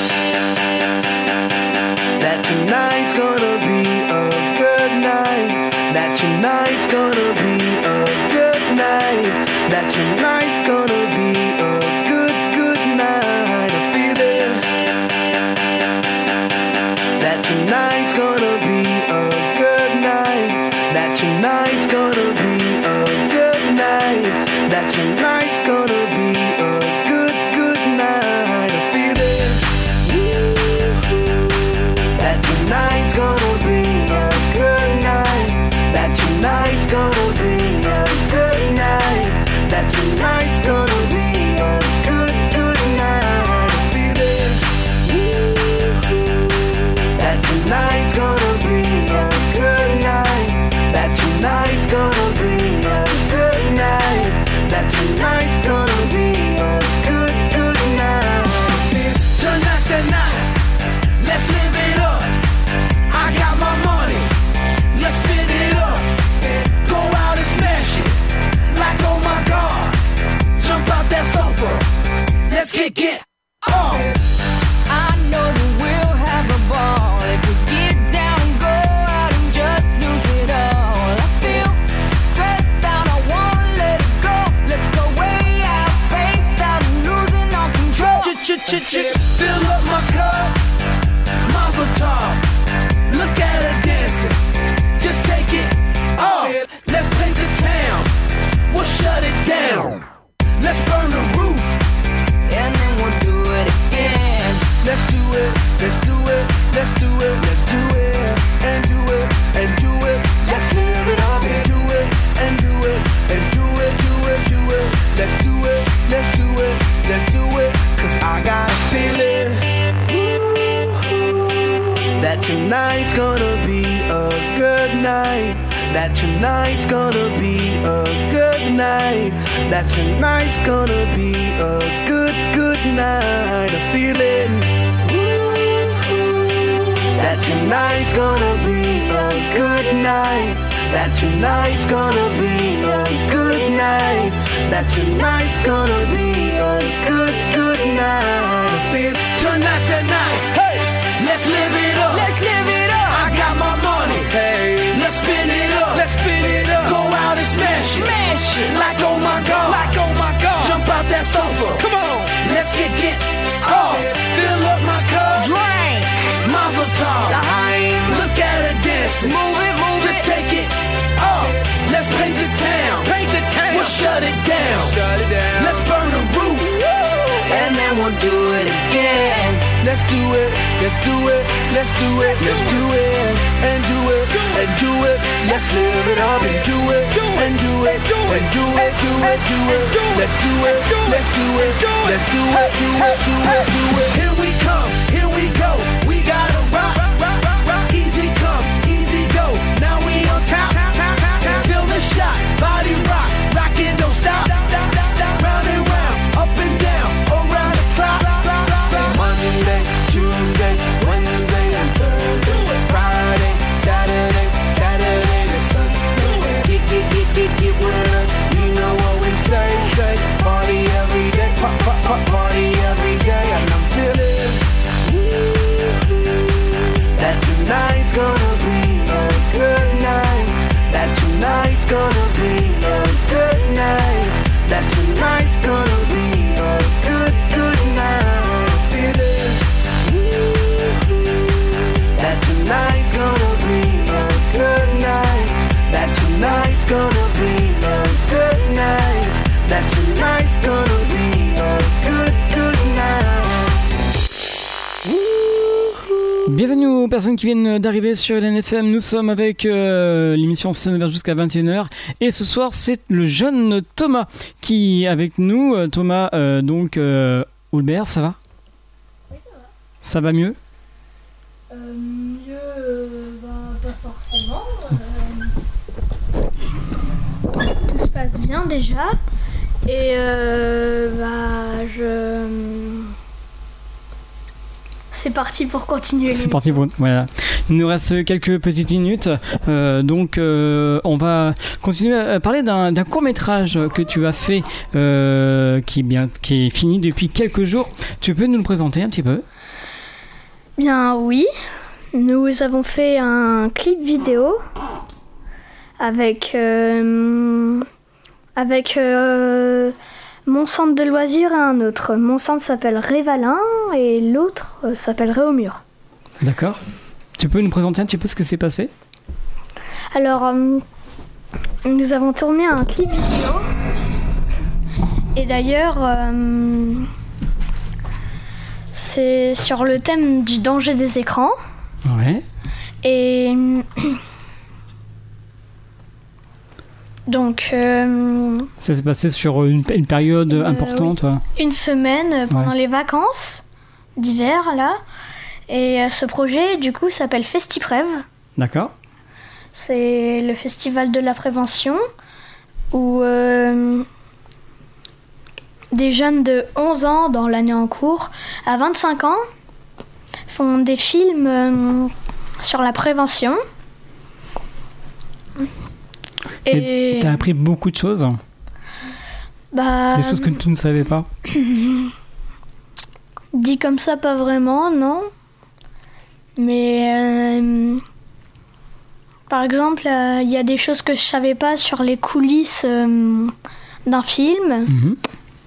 that tonight's gonna be a good night. That tonight's gonna be a good night. That tonight's gonna be a good night. A feeling that tonight's gonna be a good night. That tonight's gonna be a good night. That tonight's gonna be a good night. A feeling that tonight's gonna be a good night. That tonight's gonna be a good night. That tonight's gonna be a good night. A feeling that tonight's gonna be a good night. That tonight's gonna be a good night. That tonight's gonna be a good night. Tonight's the night, let's live it up. I got my money, let's spin it up. Go out and smash it, like oh my God. Jump out that sofa, let's kick it off. I know that we'll have a ball if we get down and go out and just lose it all. I feel stressed out, I wanna let it go. Let's go way out, spaced out and losing all control. Fill up my cup, Mazel tov. Look at her dancing, just take it off. Let's paint the town, we'll shut it down. it, let's do it, let's do it, let's do it, and do it, and do it. Let's live it up and do it, and do it, and do it, do it, do it. Let's do it, let's do it, let's do it. 'Cause I got a feeling that tonight's gonna be a good night. That tonight's gonna be a good night. That tonight's gonna be a good, good night. A feeling that tonight's gonna be a good night. That tonight's gonna be a good night. That tonight's gonna be a good, good night. I feel tonight's the night. Hey, let's live it up. Let's live it up. I got my money. Hey, let's spin it up. Let's spin it up. Go out and smash it. Smash it. Like oh my god. Like oh my god. Jump out that sofa. Come on. Let's get off. Fill up my cup. Drink. Mazel tov. Look at her dancing. Move it, move it. Just take it off. Let's paint the town. Paint the town. We'll shut it down. Shut it down. Let's burn the roof. And then we'll do it again. Let's do it. Let's do it. Let's do it. Let's do it. And do it. And do it. Let's live it up and do it. And do it. And do it. Do it. Do it. Let's do it. Let's do it. Let's do it. Do it. Do it. Do it. Here we come. Here we go. We gotta rock. Rock. Rock. Rock. Easy come. Easy go. Now we on top. Feel the shot. Body rock. Rock it. Don't stop. Round and round. Up and down. Around the clock. Monday, Tuesday, Wednesday, and Thursday. Friday, Saturday, Saturday to Sunday. Get with us. You know what we say. Party every day. Party every day. And I'm feeling that tonight's gonna be a good night. That tonight's gonna be a good night. That tonight's gonna be a good, good night. Feeling that tonight's gonna be a good night. That tonight's gonna be a good night. That tonight's gonna be a good, good night. Bienvenue aux personnes qui viennent d'arriver sur LNFM. Nous sommes avec l'émission Scène ouverte jusqu'à 21h. Et ce soir, c'est le jeune Thomas qui est avec nous. Thomas, Houlbert, ça va ? Oui, ça va. Ça va mieux ? Pas forcément. Tout se passe bien déjà. Et c'est parti pour continuer. C'est parti pour... Voilà. Il nous reste quelques petites minutes. On va continuer à parler d'un court-métrage que tu as fait qui est fini depuis quelques jours. Tu peux nous le présenter un petit peu ? Bien oui. Nous avons fait un clip vidéo avec mon centre de loisirs et un autre. Mon centre s'appelle Révalin et l'autre s'appelle Réaumur. D'accord. Tu peux nous présenter un petit peu ce que s'est passé ? Alors, nous avons tourné un clip vidéo. Et d'ailleurs, c'est sur le thème du danger des écrans. Ouais. Et donc... ça s'est passé sur une période importante. Oui. Une semaine pendant les vacances d'hiver, là. Et ce projet, du coup, s'appelle Festiprève. D'accord. C'est le festival de la prévention où des jeunes de 11 ans dans l'année en cours à 25 ans font des films sur la prévention. Et t'as appris beaucoup de choses. Des choses que tu ne savais pas. Dit comme ça, pas vraiment, non. Mais par exemple, il y a des choses que je savais pas sur les coulisses d'un film. Mm-hmm.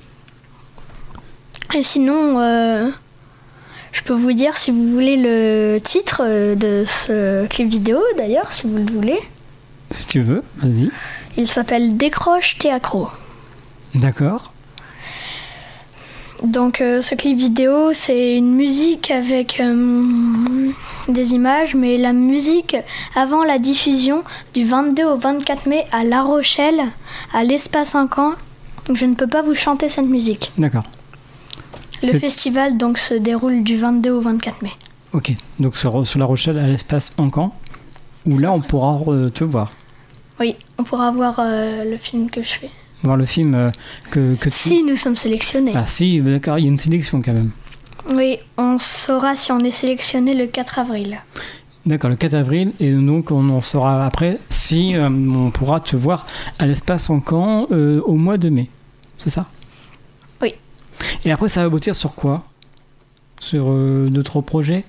Et sinon, je peux vous dire, si vous voulez, le titre de ce clip vidéo, d'ailleurs, si vous le voulez. Si tu veux, vas-y. Il s'appelle Décroche, t'es accro. D'accord. Donc ce clip vidéo, c'est une musique avec des images, mais la musique avant la diffusion du 22 au 24 mai à La Rochelle, à l'Espace 5 ans. Je ne peux pas vous chanter cette musique. D'accord. Le C'est- festival donc se déroule du 22 au 24 mai. Ok, donc sur La Rochelle, à l'espace Encan, où là on pourra te voir. Oui, on pourra voir le film que je fais. Voir le film que tu... Si nous sommes sélectionnés. Ah si, d'accord, il y a une sélection quand même. Oui, on saura si on est sélectionné le 4 avril. D'accord, le 4 avril, et donc on en saura après si on pourra te voir à l'espace Encan au mois de mai. C'est ça? Oui. Et après ça va aboutir sur quoi? Sur d'autres projets?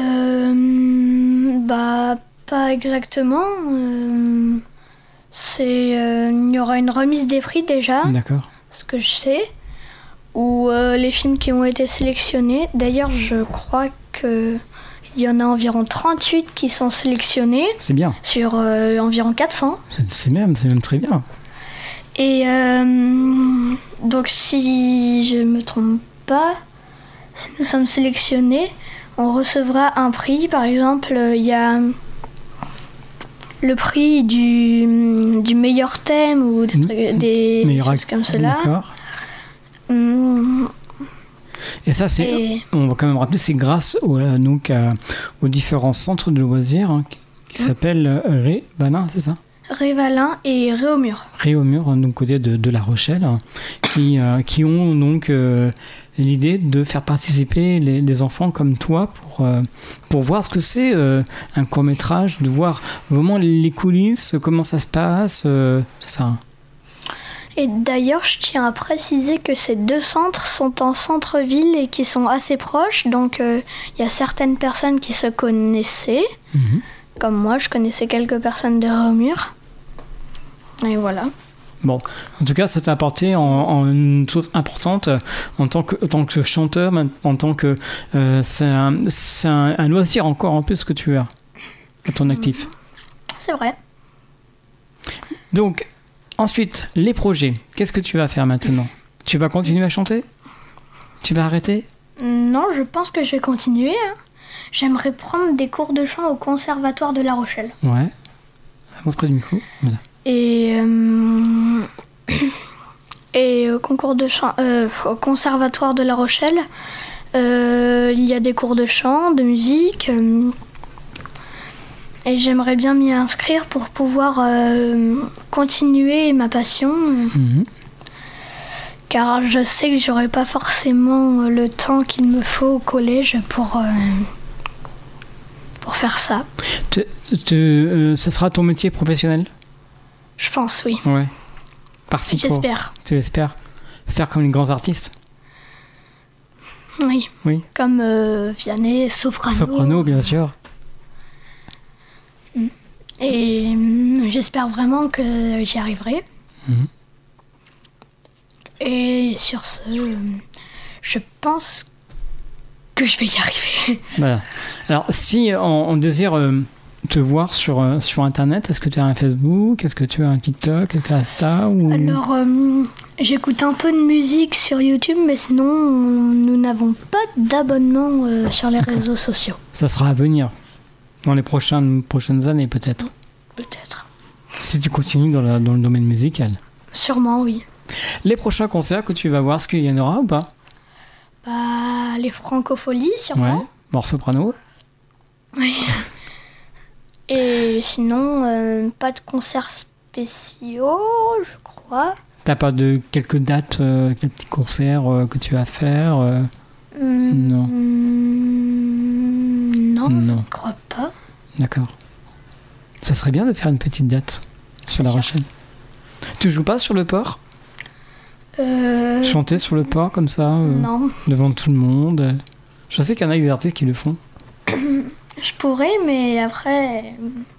Bah, pas exactement. Il y aura une remise des prix déjà, D'accord. ce que je sais, ou les films qui ont été sélectionnés. D'ailleurs, je crois qu'il y en a environ 38 qui sont sélectionnés C'est bien. sur environ 400. C'est même très bien. Et donc, si je me trompe pas, si nous sommes sélectionnés, on recevra un prix. Par exemple, il y a le prix du meilleur thème ou des Meilleur choses comme cela. D'accord. Hum, Et ça, c'est, Et- on va quand même rappeler, c'est grâce aux différents centres de loisirs qui s'appellent Ré-Valin, c'est ça? Révalin et Réaumur. Réaumur, donc côté de La Rochelle, qui ont donc l'idée de faire participer les enfants comme toi pour voir ce que c'est un court-métrage, de voir vraiment les coulisses, comment ça se passe, c'est ça. Hein. Et d'ailleurs, je tiens à préciser que ces deux centres sont en centre-ville et qui sont assez proches. Donc, il y a certaines personnes qui se connaissaient. Mhm. Comme moi, je connaissais quelques personnes de Réaumur. Et voilà. Bon, en tout cas, ça t'a apporté en une chose importante en tant que chanteur, en tant que c'est un loisir encore en plus que tu as à ton actif. C'est vrai. Donc, ensuite, les projets. Qu'est-ce que tu vas faire maintenant? Tu vas continuer à chanter? Tu vas arrêter? Non, je pense que je vais continuer. Hein. J'aimerais prendre des cours de chant au Conservatoire de La Rochelle. Ouais. Avance près du micro. Voilà. Et au concours de chant, au Conservatoire de La Rochelle, il y a des cours de chant, de musique. Et j'aimerais bien m'y inscrire pour pouvoir continuer ma passion. Mhm. Car je sais que j'aurai pas forcément le temps qu'il me faut au collège pour faire ça. Ça sera ton métier professionnel? Je pense, oui. Ouais. Parti pour. J'espère. Tu espères faire comme les grands artistes? Oui. Oui. Comme Vianney, Soprano, bien sûr. Et j'espère vraiment que j'y arriverai. Mhm. Et sur ce, je pense que je vais y arriver. Voilà. Alors, si on désire te voir sur Internet, est-ce que tu as un Facebook? Est-ce que tu as un TikTok? Est-ce que tu as Insta ou... Alors, j'écoute un peu de musique sur YouTube, mais sinon, nous n'avons pas d'abonnement sur les réseaux sociaux. Ça sera à venir. Dans les prochaines années, peut-être. Peut-être. Si tu continues dans le domaine musical. Sûrement, oui. Les prochains concerts que tu vas voir, est-ce qu'il y en aura ou pas? Bah, les francopholies, sûrement. Ouais. Bon, Soprano. Oui. Et sinon, pas de concerts spéciaux, je crois. T'as pas de quelques dates, quelques petits concerts que tu vas faire Non. Non, Non. je crois pas. D'accord. Ça serait bien de faire une petite date sur La Rochelle. Tu joues pas sur le port? Chanter sur le port comme ça Non. devant tout le monde. Je sais qu'il y en a des artistes qui le font. Je pourrais, mais après,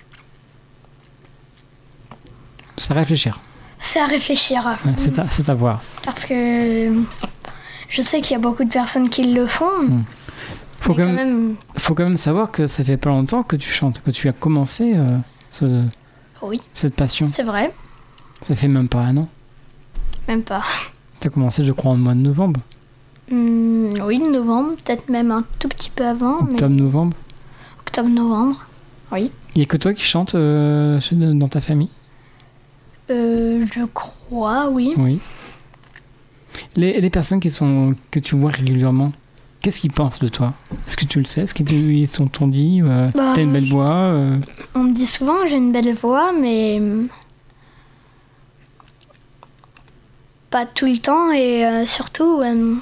C'est à réfléchir. c'est à réfléchir. Ouais, c'est à voir. Parce que je sais qu'il y a beaucoup de personnes qui le font. Faut mais quand même, faut quand même savoir que ça fait pas longtemps que tu chantes, que tu as commencé Oui, cette passion. c'est vrai. Ça fait même pas un an. Même pas. Tu as commencé, je crois, en mois de novembre. Oui, novembre, peut-être même un tout petit peu avant. Octobre-novembre. Octobre-novembre, oui. Il n'y a que toi qui chantes dans ta famille? Je crois, oui. Oui. Les personnes que tu vois régulièrement, qu'est-ce qu'ils pensent de toi? Est-ce que tu le sais? Est-ce qu'ils t'ont dit t'as une belle voix On me dit souvent que j'ai une belle voix, mais pas tout le temps et surtout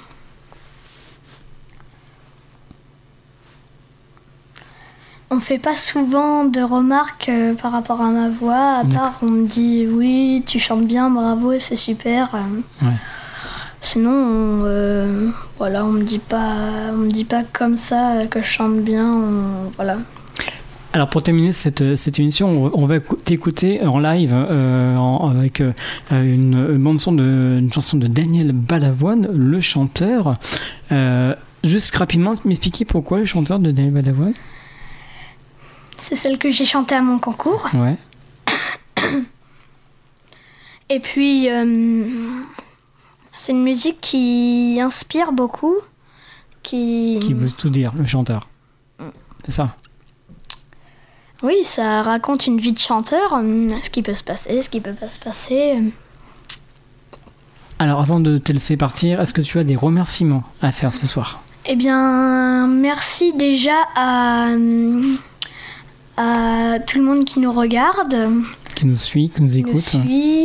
on fait pas souvent de remarques par rapport à ma voix, à part on me dit oui, tu chantes bien, bravo, c'est super. Ouais. Sinon, voilà, on me dit pas comme ça que je chante bien, voilà. Alors pour terminer cette émission, on va t'écouter en live avec une bande-son d'une chanson de Daniel Balavoine, le chanteur. Juste rapidement, m'expliquer pourquoi le chanteur de Daniel Balavoine? C'est celle que j'ai chantée à mon concours. Ouais. Et puis, c'est une musique qui inspire beaucoup. Qui veut tout dire, le chanteur. C'est ça? Oui, ça raconte une vie de chanteur, ce qui peut se passer, ce qui peut pas se passer. Alors, avant de te laisser partir, est-ce que tu as des remerciements à faire ce soir? Eh bien, merci déjà à tout le monde qui nous regarde. Qui nous suit, qui nous écoute.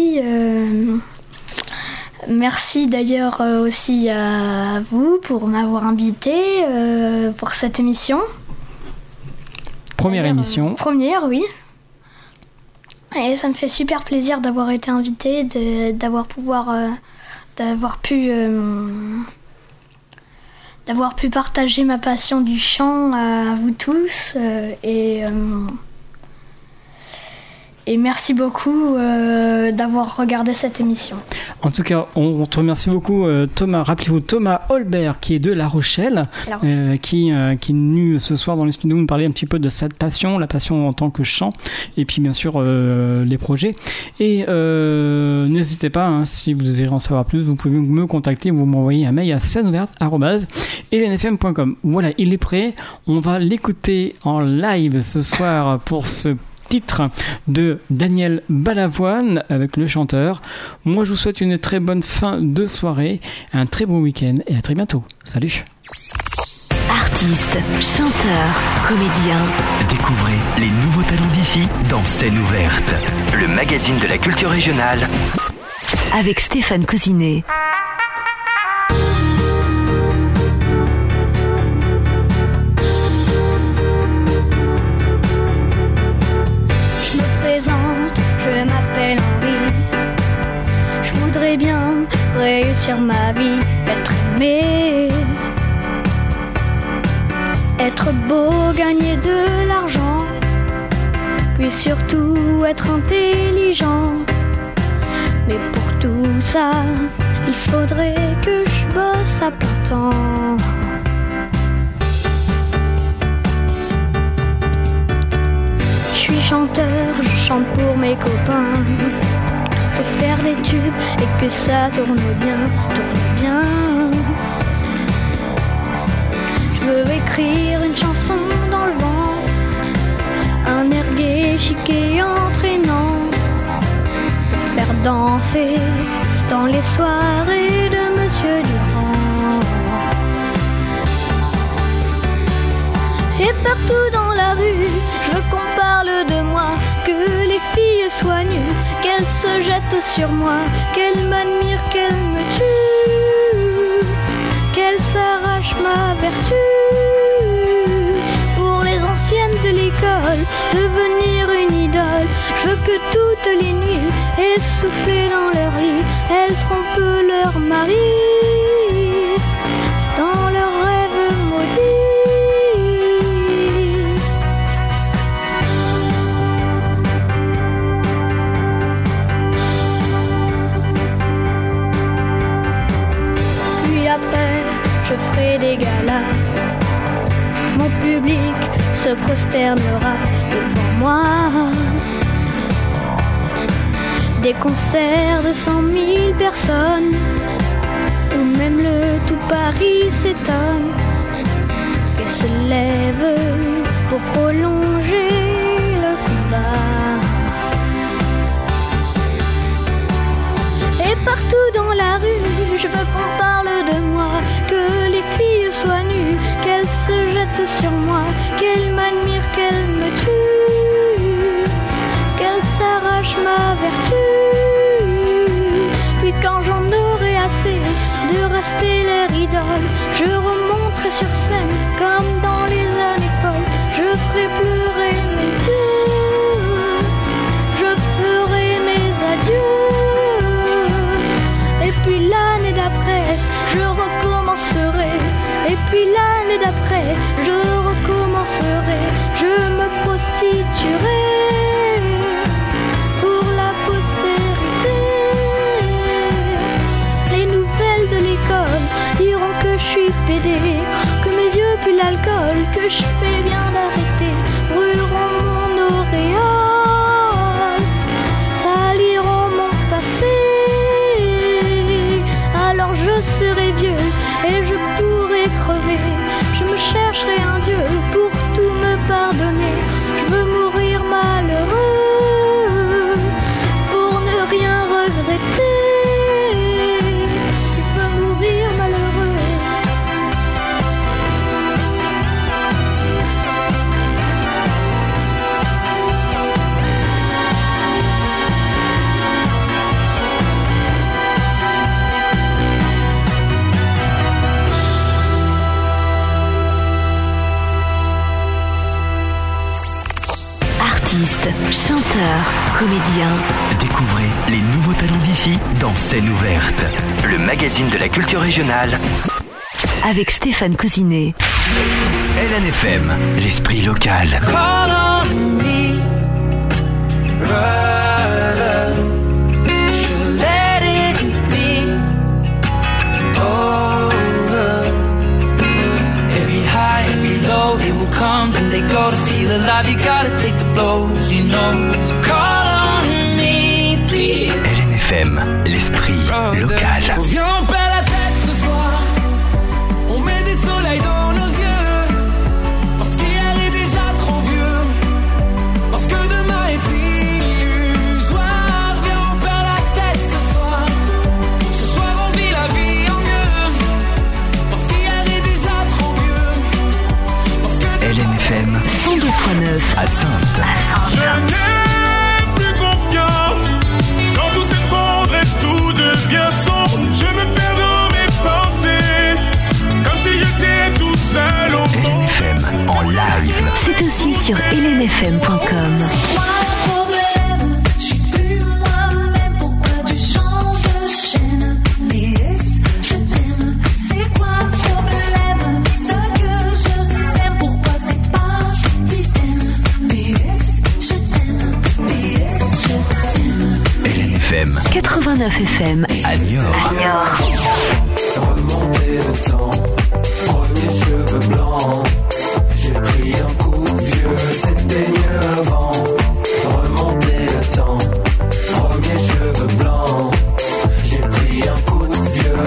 Merci d'ailleurs aussi à vous pour m'avoir invité pour cette émission. Première émission. Première, oui. Et ça me fait super plaisir d'avoir été invitée, d'avoir pu partager ma passion du chant à vous tous. Et merci beaucoup d'avoir regardé cette émission. En tout cas, on te remercie beaucoup, Thomas. Rappelez-vous, Thomas Holbert, qui est de La Rochelle, qui est venu ce soir dans les studios nous parler un petit peu de cette passion, la passion en tant que chant, et puis bien sûr les projets. Et n'hésitez pas, si vous désirez en savoir plus, vous pouvez me contacter, vous m'envoyez un mail à sceneouverte@elenfm.com. Voilà, il est prêt. On va l'écouter en live ce soir pour ce titre de Daniel Balavoine avec le chanteur. Moi, je vous souhaite une très bonne fin de soirée, un très bon week-end et à très bientôt. Salut. Artistes, chanteurs, comédiens. Découvrez les nouveaux talents d'ici dans Scène ouverte, le magazine de la culture régionale. Avec Stéphane Cousinet. Je m'appelle Henri. Je voudrais bien réussir ma vie, être aimé, être beau, gagner de l'argent, puis surtout être intelligent. Mais pour tout ça, il faudrait que je bosse à plein temps. Je suis chanteur, je chante pour mes copains, pour faire des tubes et que ça tourne bien. Je veux écrire une chanson dans le vent, un air gai, chic et entraînant, pour faire danser dans les soirées de Monsieur Durand. Et partout dans la rue, je veux qu'on parle de moi, que les filles soient nues, qu'elles se jettent sur moi, qu'elles m'admirent, qu'elles me tuent, qu'elles s'arrachent ma vertu. Pour les anciennes de l'école, devenir une idole, je veux que toutes les nuits, essoufflées dans leur lit, elles trompent leur mari, dans leurs rêves maudits. Après, je ferai des galas. Mon public se prosternera devant moi. Des concerts de 100 000 personnes, ou même le tout Paris Paris s'étonne et se lève pour prolonger le combat. Et partout dans la rue, je veux qu'on parle de moi, que les filles soient nues, qu'elles se jettent sur moi, qu'elles m'admirent, qu'elles me tuent, qu'elles s'arrachent ma vertu. Puis quand j'en aurai assez de rester leur idole, je remonterai sur scène comme dans les années folles. Je ferai pleurer mes yeux, je ferai mes adieux. Et puis l'année d'après, je recommencerai. Et puis l'année d'après, je recommencerai. Je me prostituerai pour la postérité. Les nouvelles de l'école diront que je suis pédé, que mes yeux puent l'alcool, que je fais bien d'arrêter. Brûleront mon auréole, saliront mon passé. Alors je serai vieux et je pourrai crever. Je me chercherai un Dieu pour tout me pardonner. Je veux mourir malheureux pour ne rien regretter. Je veux mourir malheureux. Artistes, chanteurs, comédiens. Découvrez les nouveaux talents d'ici dans Scène ouverte, le magazine de la culture régionale. Avec Stéphane Cousinet. LNFM, l'esprit local. Call on me, brother. Should let it be over. Every high, every low, they will come and they go. To feel alive, you gotta take the blows, you know. Call on me, please. LNFM, l'esprit local. On vient, on perd la tête ce soir. On met des soleils dans nos yeux. Parce qu'hier est déjà trop vieux. Parce que demain est illusoire. Viens, on perd la tête ce soir. Ce soir on vit la vie en mieux. Parce qu'hier est déjà trop vieux. Parce que LNFM 102.9 à Saintes. Je n'ai plus confiance quand tout s'effondre et tout devient sombre. Je me perds dans mes pensées, comme si j'étais tout seul au monde. LNFM en live. C'est aussi sur lnfm.com. LNFM 89 FM à Niort. Remonter le temps, premier cheveux blancs. J'ai pris un coup de vieux, c'était mieux avant. Remonter le temps, premier cheveux blancs. J'ai pris un coup de vieux.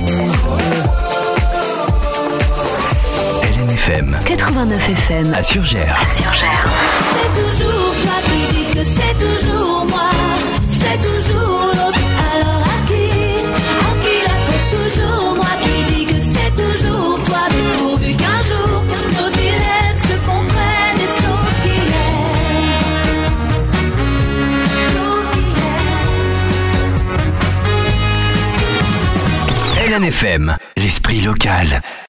LNFM 89 FM à Surgères. C'est toujours toi qui dis que c'est toujours moi. C'est toujours l'autre. Alors à qui la faute? Toujours moi qui dis que c'est toujours toi. Mais pourvu qu'un jour nos dilemmes se comprennent. Et sauf qu'il est LNFM, l'esprit local.